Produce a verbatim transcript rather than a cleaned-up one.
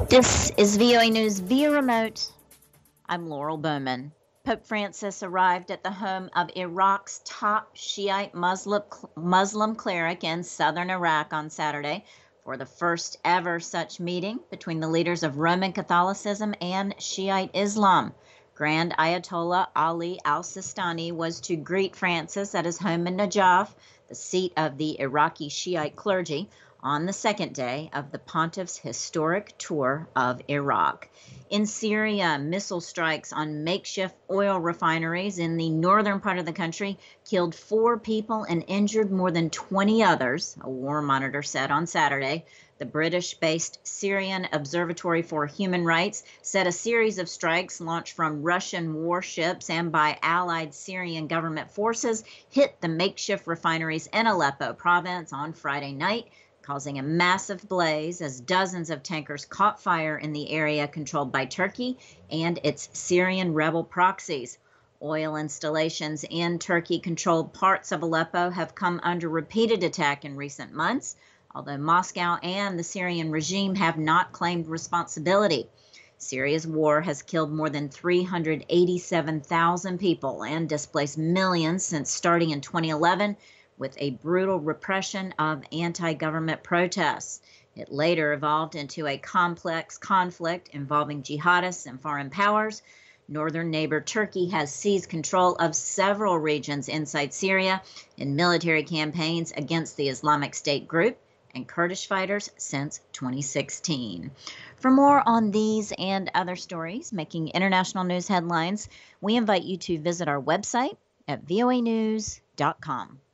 This is V O A News via remote. I'm Laurel Bowman. Pope Francis arrived at the home of Iraq's top Shiite Muslim, Muslim cleric in southern Iraq on Saturday for the first ever such meeting between the leaders of Roman Catholicism and Shiite Islam. Grand Ayatollah Ali al-Sistani was to greet Francis at his home in Najaf, the seat of the Iraqi Shiite clergy, on the second day of the pontiff's historic tour of Iraq. In Syria, missile strikes on makeshift oil refineries in the northern part of the country killed four people and injured more than twenty others, a war monitor said on Saturday. The British-based Syrian Observatory for Human Rights said a series of strikes launched from Russian warships and by allied Syrian government forces hit the makeshift refineries in Aleppo province on Friday night, causing a massive blaze as dozens of tankers caught fire in the area controlled by Turkey and its Syrian rebel proxies. Oil installations in Turkey-controlled parts of Aleppo have come under repeated attack in recent months, although Moscow and the Syrian regime have not claimed responsibility. Syria's war has killed more than three hundred eighty-seven thousand people and displaced millions since starting in twenty eleven, with a brutal repression of anti-government protests. It later evolved into a complex conflict involving jihadists and foreign powers. Northern neighbor Turkey has seized control of several regions inside Syria in military campaigns against the Islamic State group and Kurdish fighters since twenty sixteen. For more on these and other stories making international news headlines, we invite you to visit our website at voa news dot com.